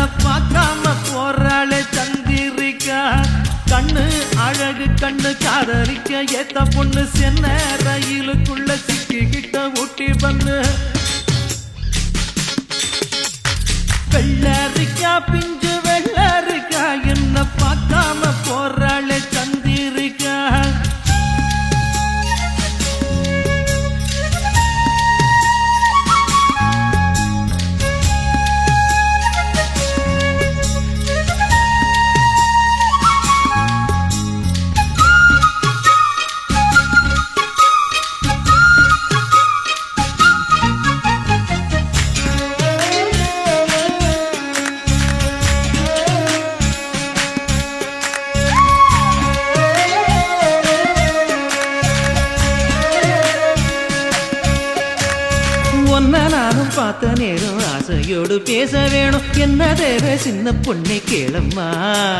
பார்க்காம போறாளே சந்திரிக்கா கண்ணு அழகு கண்ணு காதலிக்க ஏத்த பொண்ணு சென்ன ரயிலுக்குள்ள சிக்கிக்கிட்ட ஊட்டி பண்ணு வெள்ளரிக்கா பிஞ்சு வெள்ளரிக்கா என்ன பார்க்காம போறாளே சந்திரிக்கா நானும் பார்த்த நேரம் ஆசையோடு பேச வேணும் என்ன தேவை சின்ன பொண்ணை கேளம்மா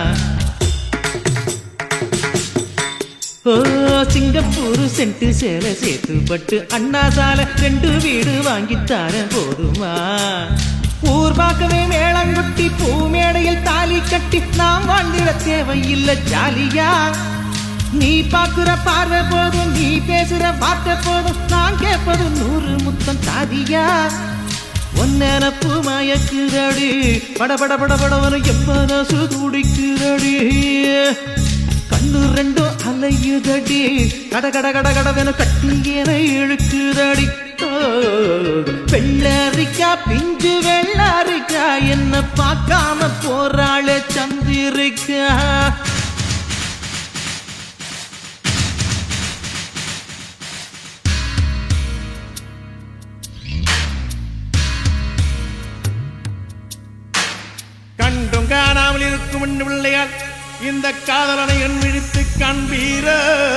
ஓ சிங்கப்பூர் சென்ட்டு சேலை சேர்த்து பட்டு அண்ணா சாலை 2 வீடு வாங்கித்தார போதுமா ஊர் பார்க்கவே மேளங்குட்டி பூ மேடையில் தாலி கட்டி நாம் வாழ்ந்திட தேவையில்லை ஜாலியா நீ பாக்குற பார்வை போதும் நீ பேசுற வார்த்தை போதும் நான் கேட்பது 100 முத்தம் தாதியா ஒன்னப்பு மயக்குதடி படபட படபடவன எப்பனசு துடிக்குதடி கண்ணு 2 அலையுதடி கட கட கட கடவென கட்டியேன இழுக்குதடி வெள்ளரிக்கா பிஞ்சு வெள்ளரிக்கா என்ன பார்க்காம போறாளே சந்திரிக்கா கண்டும் காணாமல் இருக்கும் பிள்ளையால் இந்த காதலனை என் விழித்து காண்பீர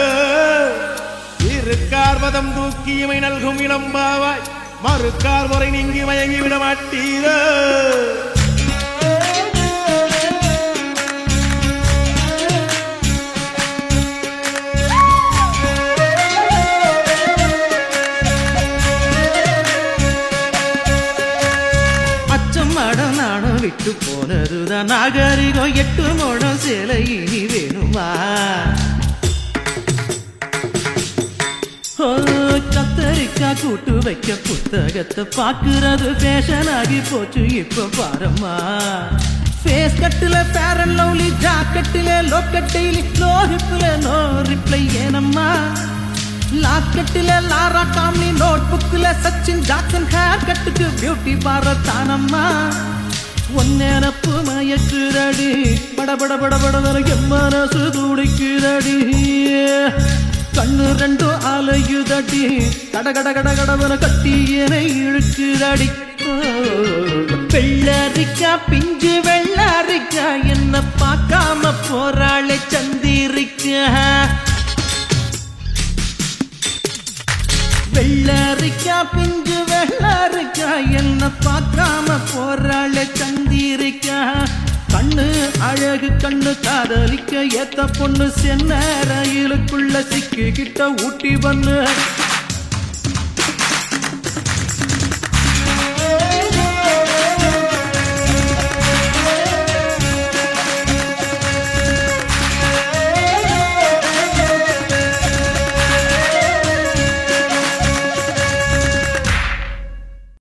இருக்கார் பதம் தூக்கியமை நல்கும் இளம்பாவாய் மறுக்கார் முறை நீங்கி மயங்கி விட மாட்டீர விட்டு போனதுதான் நாகரிகம் 8 முழம் சேலை இனி வேணுமா கத்தரிக்கா கூட்டு வைக்க புத்தகத்தை பாக்குறது ஃபேஷன் ஆகி போச்சு இப்ப பாரம்மா ஃபேஸ் கட்டுல ஃபேர் அண்ட் லவ்லி ஜாக்கெட்டில லோக்கட்டையில லோ ஹிப்ல நோ ரிப்ளை ஏனம்மா லாக்கெட்டில லாரா காம்லி நோட் புக்ல சச்சின் ஜாக்சன் ஹேர் கட்டுக்கு பியூட்டி பாரத் தானம்மா ஒன்னப்பு மயக்குதடி படபட படபட எம்மனசு துடிக்குதடி கண்ணு 2 அலையுதடி கட கட கட கடவன கட்டியேன இழுக்குதடி வெள்ளரிக்கா பிஞ்சு வெள்ளரிக்கா என்ன பார்க்காம போறாளே சந்திரிக்கா வெள்ளரிக்கா பிஞ்சு வெள்ளரிக்கா என்ன பார்க்காம போறாளே சந்திரிக்கா கண்ணு அழகு கண்ணு காதலிக்க ஏத்த பொண்ணு சென்ன ரயிலுக்குள்ள சிக்கிக்கிட்ட ஊட்டி பண்ணு